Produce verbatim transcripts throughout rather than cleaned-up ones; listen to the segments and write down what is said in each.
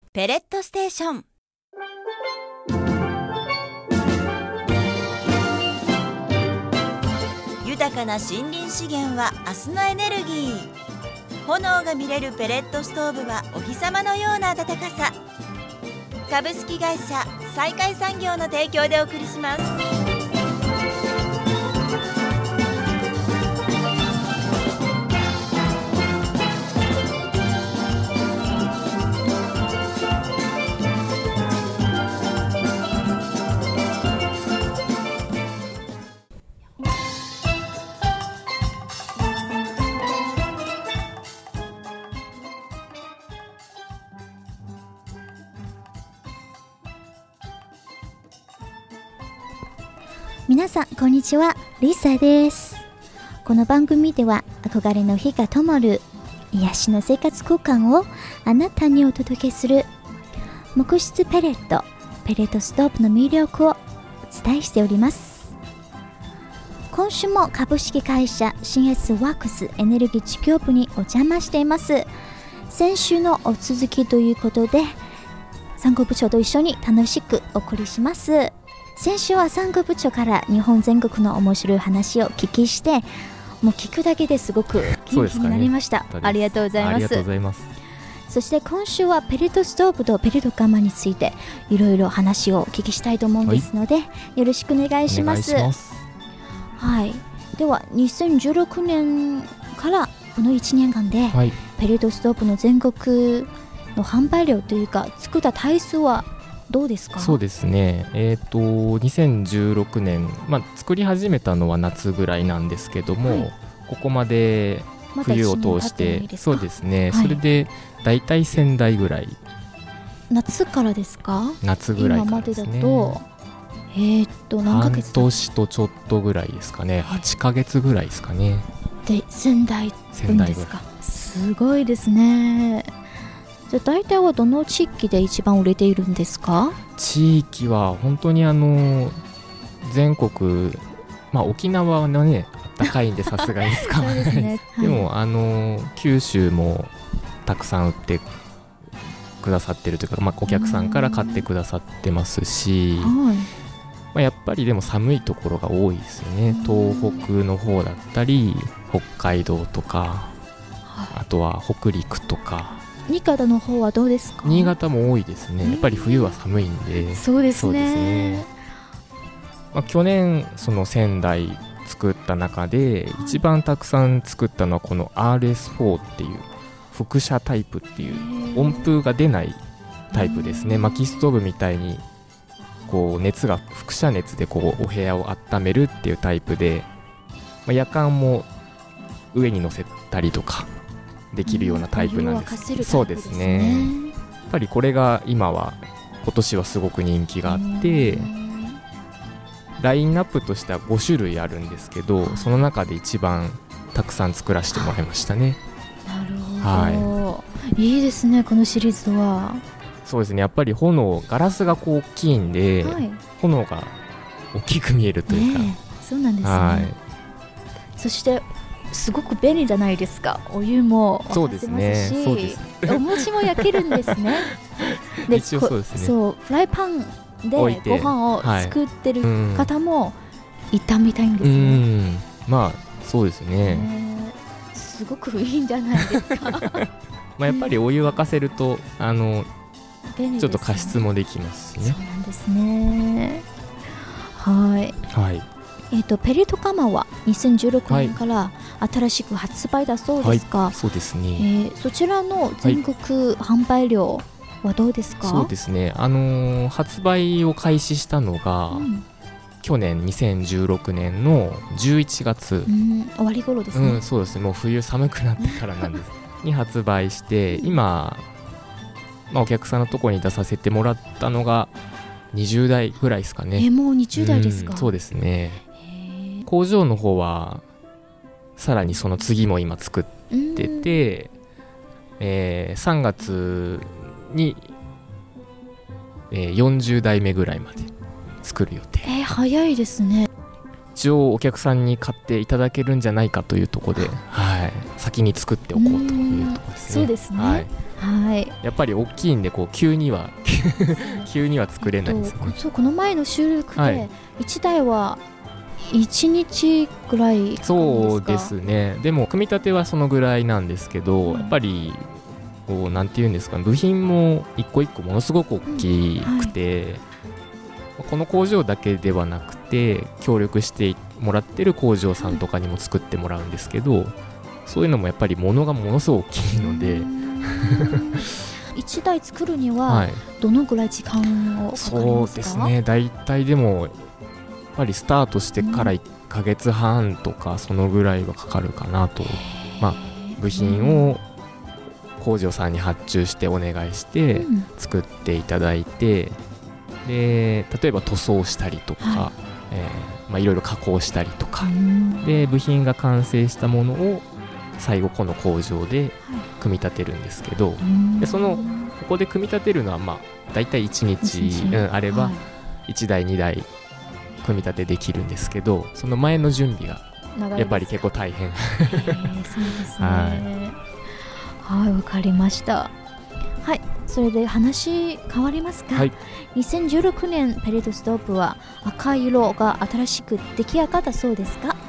ペレットステーション。豊かな森林資源は明日のエネルギー。炎が見れるペレットストーブはお日様のような暖かさ。株式会社再開産業の提供でお送りします。 皆さんこんにちは、リサです。この番組では憧れの火が灯る癒しの生活空間をあなたにお届けする木質ペレットペレットストーブの魅力をお伝えしております。今週も株式会社シンエスワークスエネルギー事業部にお邪魔しています。先週のお続きということで産後部長と一緒に楽しくお送りします。先週は産後部長から日本全国の面白い話を聞きして、もう聞くだけですごく元気になりました、ね、ありがとうございます。 ありがとうございます。 そして今週はペレットストーブとペレット釜についていろいろ話をお聞きしたいと思うんですので、はい、よろしくお願いします。 お願いします。 はい、ではにせんじゅうろくねんからこのいちねんかんで、はい、ペレットストーブの全国の販売量というか作った台数はどうですか？ そうですね、えー、とにせんじゅうろくねん、まあ、作り始めたのは夏ぐらいなんですけども、はい、ここまで冬を通して、ま、そうですね、はい、それでだいたいせんだいぐらい。 夏からですか？ 夏ぐらいからですね。 今までだと、えー、っと何ヶ月だ？ 半年とちょっとぐらいですかね。はちかげつぐらいですかね。 でせんだいぶんですか？すごいですね。じゃあ大体はどの地域で一番売れているんですか？ 地域は本当にあの全国、まあ、沖縄はね暖かいんでさすがに使わないですね、はい、でもあの九州もたくさん売ってくださってるというか、まあ、お客さんから買ってくださってますし、はい、まあ、やっぱりでも寒いところが多いですよね。東北の方だったり北海道とか、はい、あとは北陸とか。 新潟の方はどうですか？ 新潟も多いですね。やっぱり冬は寒いんで。 そうですね。そうですね。 まあ、去年そのせんだい作った中で一番たくさん作ったのはこの アールエスフォー っていう輻射タイプっていう温風が出ないタイプですね。薪ストーブみたいにこう熱が輻射熱でこうお部屋を温めるっていうタイプで、まあ、夜間も上に乗せたりとかできるようなタイプなんです。 うん、 そうですね。やっぱりこれが今は今年はすごく人気があって、ラインナップとしてはごしゅるいあるんですけど、その中で一番たくさん作らせてもらいましたね。 なるほど、はい、いいですねこのシリーズは。 そうですね、やっぱり炎ガラスがこう大きいんで、はい、炎が大きく見えるというか、 ね、そうなんですね、はい、そしてすごく便利じゃないですか。お湯も沸かせますし、そうですね、そうです。お餅も焼けるんですね。で一応そうですね。 そうフライパンでご飯を作ってる方もいたみたいんですね。 うん、まあそうですね、 すごくいいんじゃないですか。 まあやっぱりお湯沸かせるとあの便利ですね、ちょっと加湿もできますしね。 そうなんですね。はい、はい。えー、とペレット釜はにせんじゅうろくねんから新しく発売だそうですが、 はい、そうですね、 えー、そちらの全国販売量はどうですか？ そうですね、あのー、発売を開始したのが、うん、去年にせんじゅうろくねんのじゅういちがつ、 うん、終わり頃ですね、 うん、そうですね、もう冬寒くなってからなんですに発売して、今、まあ、お客さんのところに出させてもらったのがにじゅうだいぐらいですかね。 えー、もうにじゅうだいですか？ うん、そうですね。工場の方はさらにその次も今作ってて、えー、さんがつに、えー、よんじゅうだいめぐらいまで作る予定。 えー、早いですね。 一応お客さんに買っていただけるんじゃないかというところで、はい、 先に作っておこうというところですね。 そうですね、 はいはい、 やっぱり大きいんでこう急には急には作れないんですよね。 そうこの前の収録はいでいちだいはいちにちぐらいかかるんですか？ そうですね。でも組み立てはそのぐらいなんですけど、 うん、 やっぱりこうなんていうんですか、部品も一個一個ものすごく大きくて、うんはい、この工場だけではなくて協力してもらってる工場さんとかにも作ってもらうんですけど、うん、そういうのもやっぱり物がものすごく大きいのでいちだい作るにはどのぐらい時間をかかりますか？ そうですね、だいたいでもやっぱりスタートしてからいっかげつはんとかそのぐらいはかかるかなと、まあ、部品を工場さんに発注してお願いして作っていただいて、で例えば塗装したりとか、はいえーまあ、いろいろ加工したりとかで部品が完成したものを最後この工場で組み立てるんですけど、でそのここで組み立てるのはまあだいたいいちにち、うん、あればいちだいにだい組み立てできるんですけど、その前の準備がやっぱり結構大変。 そうですね。はい、わかりました。はい、それで話変わりますか？はい、にせんじゅうろくねんペレットストーブは赤色が新しく出来上がったそうですが、はい、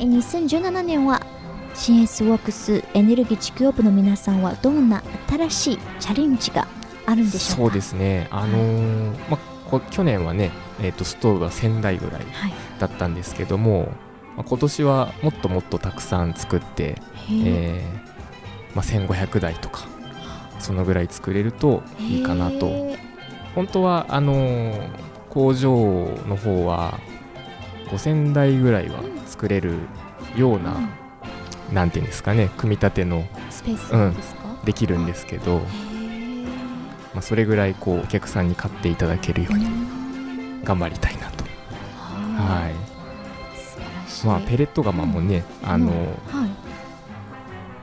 にせんじゅうななねんは シーエス ワークスエネルギー地区部の皆さんはどんな新しいチャレンジがあるんでしょうか？ そうですね、あのーはいまあ、去年はね、えー、とストーブはせんだいぐらいだったんですけども、はいまあ、今年はもっともっとたくさん作って、えーまあ、せんごひゃくだいとかそのぐらい作れるといいかなと。本当はあのー、工場の方はごせんだいぐらいは作れるような、うん、なんていうんですかね、組み立てのスペースですか、 うん、できるんですけど、まあ、それぐらいこうお客さんに買っていただけるように頑張りたいなと。はい、素晴らしい。まあ、ペレット釜もね、うん、あの、うんはい、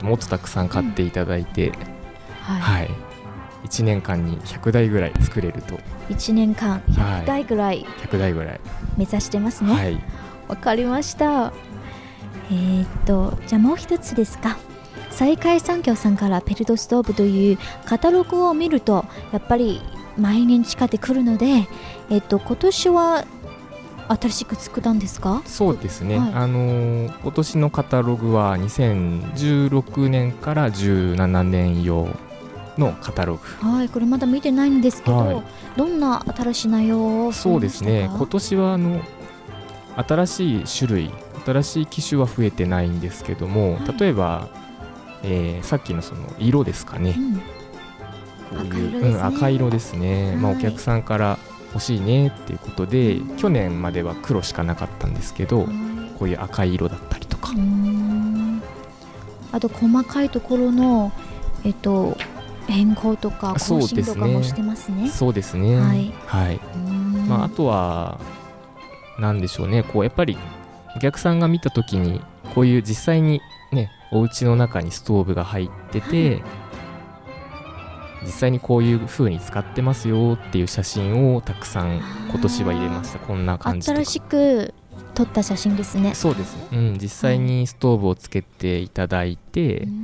もっとたくさん買っていただいて、うんはいはい、いちねんかんにひゃくだいぐらい作れると。 いちねんかんひゃくだいぐらい、はい、ひゃくだいぐらい目指してますね。 はい、 わかりました。えー、っとじゃあもう一つですか。再開産業さんからペレットストーブというカタログを見るとやっぱり毎年近ってくるので、えー、っと今年は新しく作ったんですか？ そうですね、はい、あのー、今年のカタログはにせんじゅうろくねんからじゅうななねん用のカタログ。 はい、これまだ見てないんですけど、はい、どんな新しい内容を？ そうですね、今年はあの新しい種類、新しい機種は増えてないんですけども、はい、例えば、えー、さっきのその色ですかね、うん、こういう赤色ですね、うん、赤色ですね、はいまあ、お客さんから欲しいねっていうことで、うん、去年までは黒しかなかったんですけど、はい、こういう赤い色だったりとか、うーんあと細かいところの、えっと変更とか更新とかもしてますね。 そうですね、はい、はいまあ、あとはなんでしょうね、こうやっぱりお客さんが見たときにこういう実際にねお家の中にストーブが入ってて、はい、実際にこういう風に使ってますよっていう写真をたくさん今年は入れました。こんな感じとか新しく撮った写真ですね。 そうです、うん、実際にストーブをつけていただいて、はい、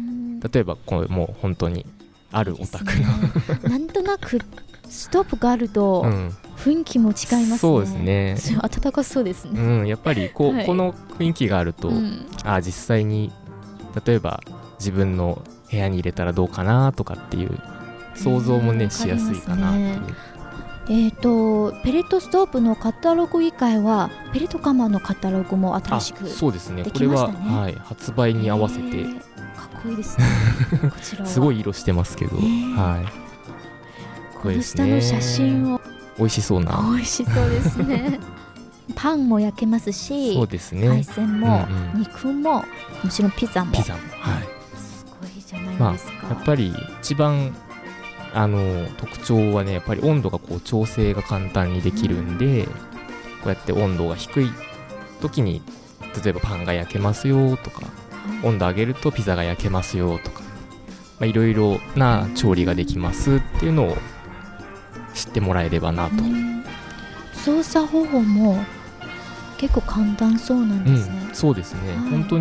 例えばこれもう本当にあるお宅の、 ね、なんとなくストーブがあると雰囲気も違いますね、うん、 そうですね、 暖かそうですね、 うん、やっぱりこう、はい、この雰囲気があると、うん、あ実際に例えば自分の部屋に入れたらどうかなとかっていう想像もね、うん、しやすいかなっていう。 えーと、ペレットストーブのカタログ以外はペレット釜のカタログも新しくできましたね。 そうですね、これは、はい、発売に合わせて、えー、 かっこいいですねこちらはすごい色してますけど、えーはい、 この下の写真を美味しそうな美味しそうですねパンも焼けますし、 そうですね、 海鮮も、うんうん、肉ももちろんピザもピザも、はい、 すごいじゃないですか、 まあ、やっぱり一番あの特徴はね、やっぱり温度がこう調整が簡単にできるんで、うん、こうやって温度が低い時に例えばパンが焼けますよとか、うん、温度上げるとピザが焼けますよとか、まあ、いろいろな調理ができますっていうのを知ってもらえればなと、うん、 操作方法も結構簡単そうなんですね、 うん、そうですね、はい、本当に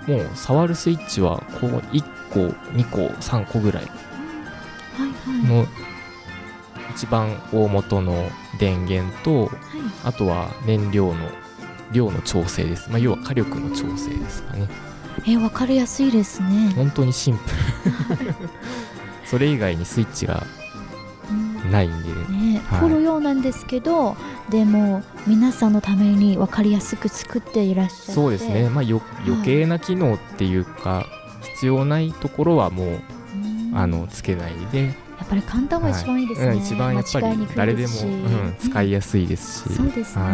もう触るスイッチはこういっこにこさんこぐらいの一番大元の電源と、はい、あとは燃料の量の調整です、まあ、要は火力の調整ですかね。 えー、分かりやすいですね。 本当にシンプルそれ以外にスイッチがないんで、 ね、はい、プロ用なんですけど、でも皆さんのために分かりやすく作っていらっしゃって。 そうですね、まあ、よ余計な機能っていうか、はい、必要ないところはもう、うん、あのつけないで、 やっぱり簡単は一番いいですね、 はい、うん、一番やっぱり誰でも、うん、使いやすいですし、 そうですね、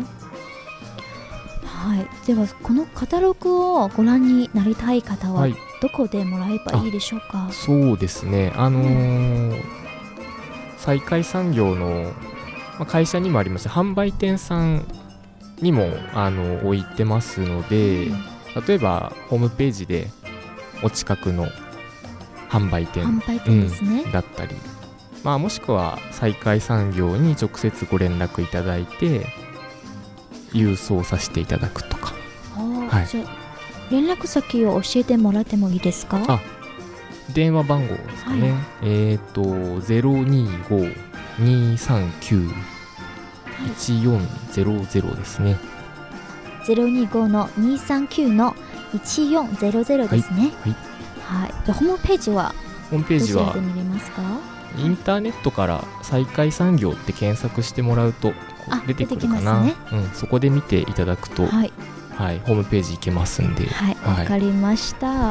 はいはい、ではこのカタログをご覧になりたい方はどこでもらえばいいでしょうか。 はい、そうですね、あのーうん、再開産業の会社にもありまして、販売店さんにもあの置いてますので、うん、例えばホームページでお近くの販売店、 販売店ですね、 うん、だったり、まあ、もしくは再開産業に直接ご連絡いただいて郵送させていただくとか、 はい、じゃあ連絡先を教えてもらってもいいですか。 あ、電話番号ですかね、はい、えっ、ー、と ゼロにーごーにーさんきゅういちよんゼロゼロですね。 ゼロにーごーのにーさんきゅうのいちよんゼロゼロですね。 はい、 はい、でホームページはホームページはどちらで見れますか。 インターネットから再開産業って検索してもらうと出てくるかな、ね、うん、そこで見ていただくと、はいはい、ホームページ行けますんで。 はい、わ、はい、かりました。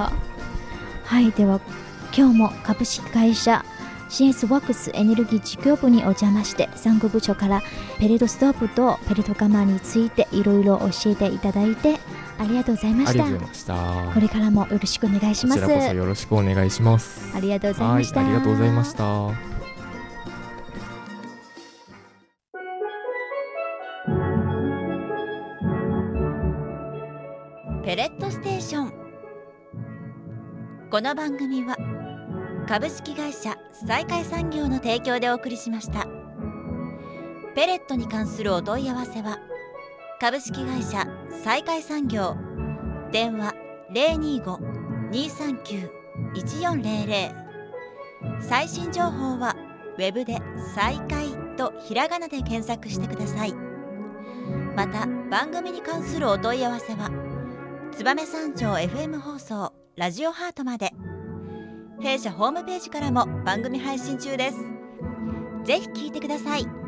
はい、では今日も株式会社 シーエス ワークスエネルギー事業部にお邪魔して、産後部長からペレットストーブとペレット釜についていろいろ教えていただいてありがとうございました。 ありがとうございました。 これからもよろしくお願いします。 こちらこそよろしくお願いします。 ありがとうございました。 はい、ありがとうございました。 ペレットステーション。この番組は株式会社再開産業の提供でお送りしました。ペレットに関するお問い合わせは株式会社再開産業、電話 ゼロにーごーにーさんきゅういちよんゼロゼロ、最新情報はウェブで再開とひらがなで検索してください。また番組に関するお問い合わせは燕三条 エフエム 放送ラジオハートまで。弊社ホームページからも番組配信中です。ぜひ聞いてください。